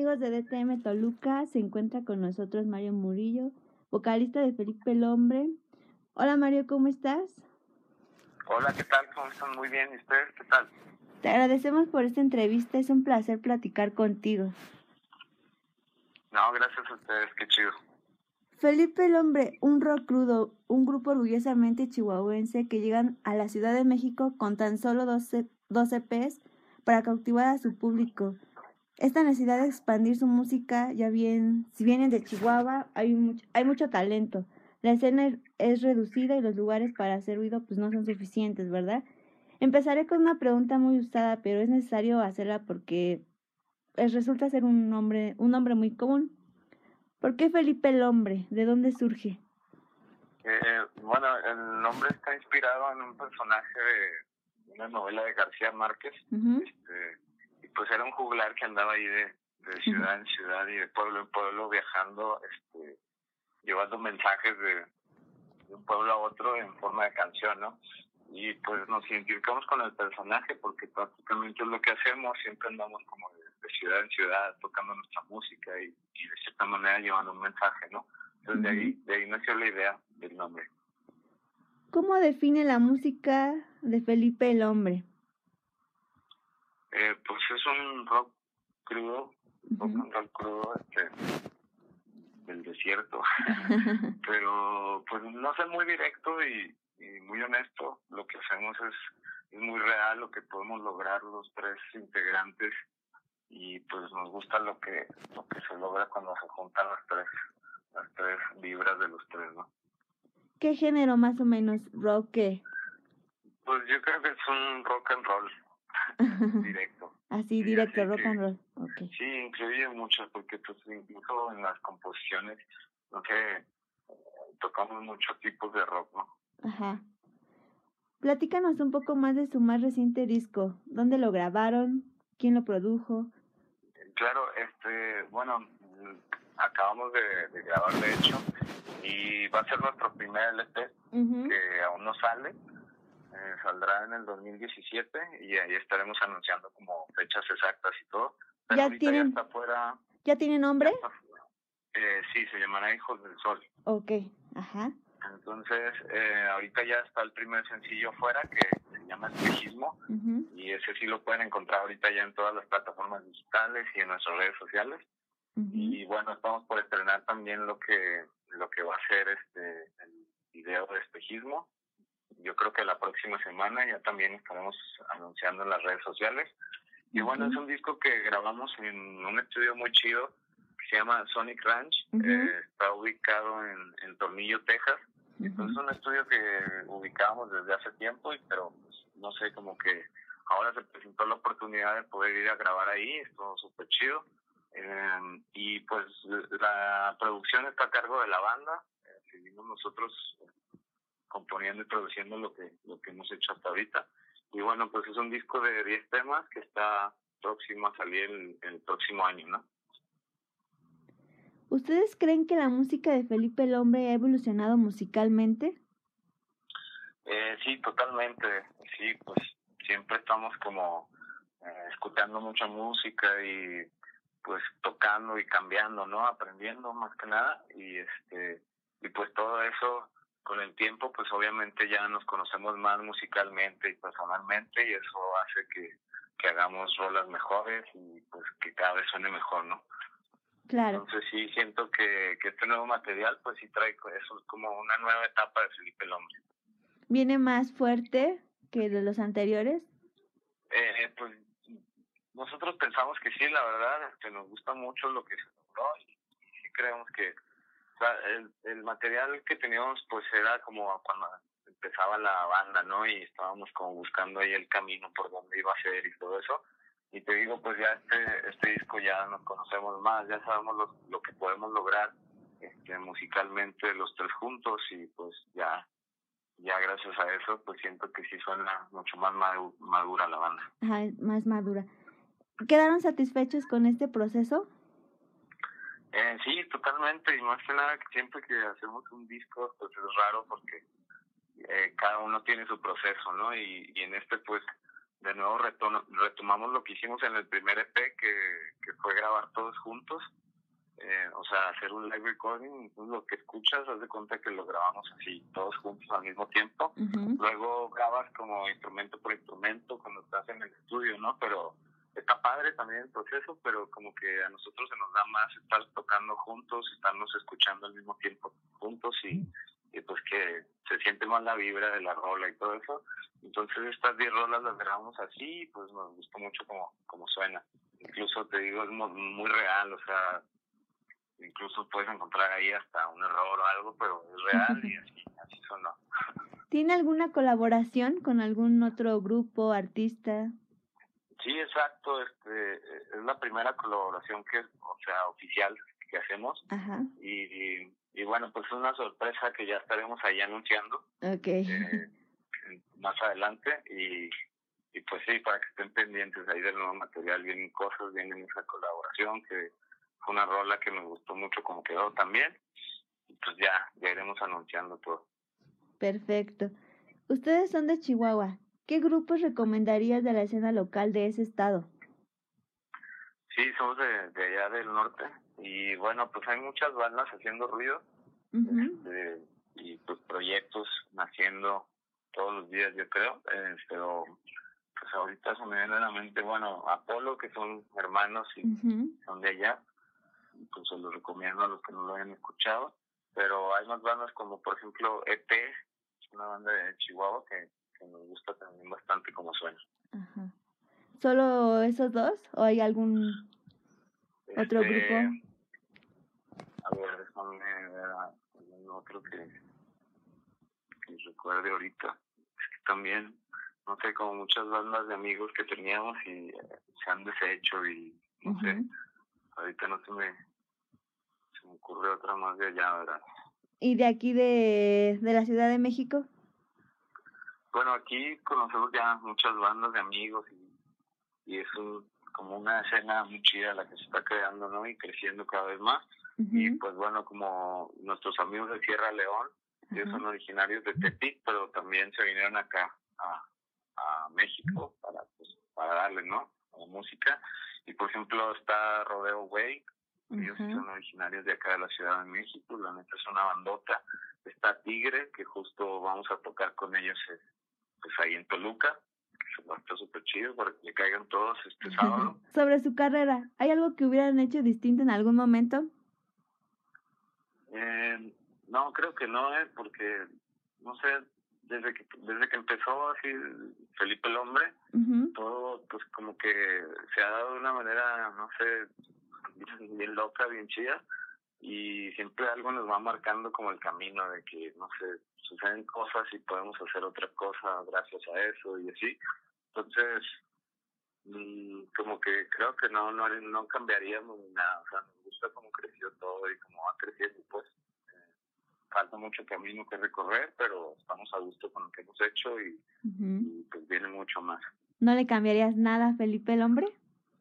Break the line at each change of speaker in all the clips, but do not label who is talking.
amigos de DTM Toluca? Se encuentra con nosotros Mario Murillo, vocalista de Felipe el Hombre. Hola Mario, ¿cómo estás?
Hola, ¿qué tal? ¿Cómo están? Muy bien. ¿Y ustedes qué tal?
Te agradecemos por esta entrevista, es un placer platicar contigo.
No, gracias a ustedes, qué chido.
Felipe el Hombre, un rock crudo, un grupo orgullosamente chihuahuense que llegan a la Ciudad de México con tan solo 12 EPs para cautivar a su público. Esta necesidad de expandir su música, si vienen de Chihuahua, hay mucho talento. La escena es reducida y los lugares para hacer ruido pues no son suficientes, ¿verdad? Empezaré con una pregunta muy usada, pero es necesario hacerla porque resulta ser un nombre muy común. ¿Por qué Felipe el Hombre? ¿De dónde surge?
Bueno, el nombre está inspirado en un personaje de una novela de García Márquez. Y pues era un juglar que andaba ahí de ciudad en ciudad y de pueblo en pueblo viajando, llevando mensajes de un pueblo a otro en forma de canción, ¿no? Y pues nos identificamos con el personaje porque prácticamente es lo que hacemos, siempre andamos como de ciudad en ciudad tocando nuestra música y de cierta manera llevando un mensaje, ¿no? Entonces de ahí nació la idea del nombre.
¿Cómo define la música de Felipe el Hombre?
Pues es un rock crudo, rock and roll crudo, del desierto, pero pues no sé, muy directo y muy honesto. Lo que hacemos es muy real, lo que podemos lograr los tres integrantes, y pues nos gusta lo que se logra cuando se juntan las tres vibras de los tres, ¿no?
¿Qué género más o menos? ¿Rock qué?
Pues yo creo que es un rock and roll directo.
Así, directo, rock and roll. Okay.
Sí, incluye mucho, porque pues incluso en las composiciones, no sé, tocamos muchos tipos de rock, ¿no?
Ajá. Platícanos un poco más de su más reciente disco. ¿Dónde lo grabaron? ¿Quién lo produjo?
Claro, bueno, acabamos de grabar de hecho, y va a ser nuestro primer LP, que aún no sale. Saldrá en el 2017 y ahí estaremos anunciando como fechas exactas y todo. Pero ahorita ya está fuera.
¿Ya tiene nombre?
Sí, se llamará Hijos del Sol.
Okay, ajá.
Entonces, ahorita ya está el primer sencillo fuera, que se llama Espejismo, y ese sí lo pueden encontrar ahorita ya en todas las plataformas digitales y en nuestras redes sociales. Y bueno, estamos por estrenar también lo que va a ser el video de Espejismo. Yo creo que la próxima semana ya también estaremos anunciando en las redes sociales. Y bueno, es un disco que grabamos en un estudio muy chido que se llama Sonic Ranch. Está ubicado en Tornillo, Texas. Entonces es un estudio que ubicábamos desde hace tiempo, pero pues, no sé, como que ahora se presentó la oportunidad de poder ir a grabar ahí. Estuvo súper chido. Y pues la producción está a cargo de la banda. Seguimos nosotros componiendo y produciendo lo que hemos hecho hasta ahorita. Y bueno, pues es un disco de 10 temas que está próximo a salir el próximo año, ¿no?
¿Ustedes creen que la música de Felipe el Hombre ha evolucionado musicalmente?
Sí, totalmente. Sí, pues siempre estamos como escuchando mucha música y pues tocando y cambiando, ¿no? Aprendiendo más que nada, y pues todo eso con el tiempo pues obviamente ya nos conocemos más musicalmente y personalmente, y eso hace que hagamos rolas mejores y pues que cada vez suene mejor, ¿no?
Claro.
Entonces sí siento que este nuevo material pues sí trae eso, es como una nueva etapa de Felipe el Hombre.
¿Viene más fuerte que de los anteriores?
Pues nosotros pensamos que sí, la verdad, nos gusta mucho lo que se logró, y sí creemos que el material que teníamos pues era como cuando empezaba la banda, ¿no? Y estábamos como buscando ahí el camino por donde iba a ser y todo eso. Y te digo, pues ya este disco ya nos conocemos más, ya sabemos lo que podemos lograr musicalmente los tres juntos, y pues ya gracias a eso pues siento que sí suena mucho más madura la banda.
Ajá, más madura. ¿Quedaron satisfechos con este proceso?
Sí, totalmente, y más que nada que siempre que hacemos un disco pues es raro porque cada uno tiene su proceso, ¿no? Y en pues de nuevo retomamos lo que hicimos en el primer EP, que fue grabar todos juntos. O sea, hacer un live recording, lo que escuchas, haz de cuenta que lo grabamos así, todos juntos al mismo tiempo. Luego grabas como instrumento por instrumento cuando estás en el estudio, ¿no? Pero está padre también el proceso, pero como que a nosotros se nos da más estar tocando juntos, estarnos escuchando al mismo tiempo juntos y pues que se siente más la vibra de la rola y todo eso. Entonces estas 10 rolas las grabamos así y pues nos gustó mucho como suena. Incluso te digo, es muy real, o sea, incluso puedes encontrar ahí hasta un error o algo, pero es real y así sonó.
¿Tiene alguna colaboración con algún otro grupo, artista?
Sí, exacto. Es la primera colaboración oficial que hacemos.
Ajá.
Y bueno, pues es una sorpresa que ya estaremos ahí anunciando.
Okay.
Más adelante y pues sí, para que estén pendientes ahí del nuevo material, vienen cosas, vienen esa colaboración que fue una rola que me gustó mucho como quedó también, y pues ya iremos anunciando todo.
Perfecto. Ustedes son de Chihuahua. ¿Qué grupos recomendarías de la escena local de ese estado?
Sí, somos de allá del norte y bueno, pues hay muchas bandas haciendo ruido y pues proyectos naciendo todos los días, yo creo, pero pues ahorita se me viene a la mente, bueno, Apolo, que son hermanos y son de allá, pues se los recomiendo a los que no lo hayan escuchado, pero hay más bandas como por ejemplo EP, una banda de Chihuahua que nos gusta también bastante como suena.
Ajá. ¿Solo esos dos o hay algún otro grupo?
A ver, déjame ver algún otro que recuerde ahorita. Es que también, no sé, como muchas bandas de amigos que teníamos y se han deshecho y no sé, ahorita no se me ocurre otra más de allá, ¿verdad?
¿Y de aquí de la Ciudad de México?
Bueno, aquí conocemos ya muchas bandas de amigos y es como una escena muy chida la que se está creando, ¿no? Y creciendo cada vez más. Y pues bueno, como nuestros amigos de Sierra León, ellos son originarios de Tepic, pero también se vinieron acá a México para darle, ¿no? A la música. Y por ejemplo está Rodeo Way, ellos son originarios de acá de la Ciudad de México, la neta es una bandota. Está Tigre, que justo vamos a tocar con ellos pues ahí en Toluca, que se va a estar súper chido para que le caigan todos este sábado.
Sobre su carrera, ¿hay algo que hubieran hecho distinto en algún momento?
No, creo que no, porque, no sé, desde que empezó así Felipe el Hombre, todo pues como que se ha dado de una manera, no sé, bien loca, bien chida, y siempre algo nos va marcando como el camino de que, no sé, suceden cosas y podemos hacer otra cosa gracias a eso y así. Entonces, como que creo que no cambiaríamos ni nada, o sea, nos gusta cómo creció todo y cómo va creciendo, pues falta mucho camino que recorrer, pero estamos a gusto con lo que hemos hecho y pues viene mucho más.
¿No le cambiarías nada a Felipe el Hombre?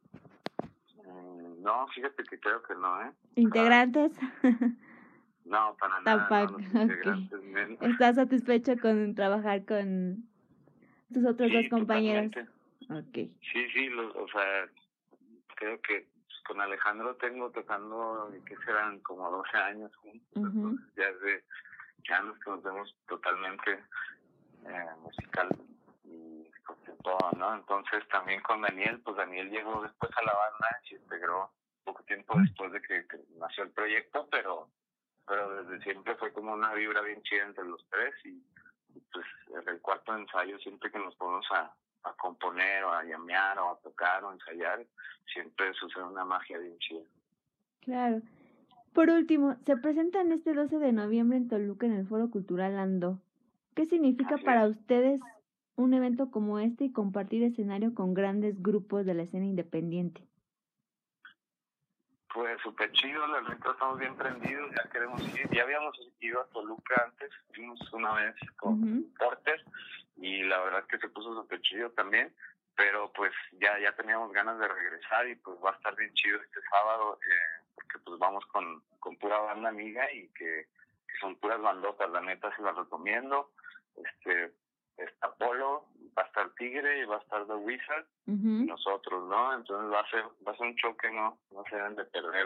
No, fíjate que creo que no, ¿eh?
¿Integrantes?
No, para nada.
Tampoco.
No, integrantes menos.
¿Estás satisfecho con trabajar con tus otros dos compañeros?
Totalmente. Sí, o sea, creo que con Alejandro tengo tocando, ¿qué serán? Como 12 años juntos. Entonces ya nos conocemos totalmente musical y pues todo, ¿no? Entonces también con Daniel, pues Daniel llegó después a la banda y se integró poco tiempo después de que nació el proyecto, pero desde siempre fue como una vibra bien chida entre los tres y pues en el cuarto ensayo siempre que nos ponemos a componer o a llamear o a tocar o a ensayar, siempre sucede una magia bien chida.
Claro. Por último, se presentan este 12 de noviembre en Toluca en el Foro Cultural Ando. ¿Qué significa para ustedes un evento como este y compartir escenario con grandes grupos de la escena independiente?
Pues súper chido, la neta estamos bien prendidos, ya queremos ir. Ya habíamos ido a Toluca antes, fuimos una vez con Porter y la verdad es que se puso súper chido también, pero pues ya teníamos ganas de regresar y pues va a estar bien chido este sábado porque pues vamos con pura banda amiga y que son puras bandotas, la neta se las recomiendo. Está Polo, va a estar Tigre y va a estar The Wizard y nosotros, ¿no? Entonces va a ser un choque, no se deben de perder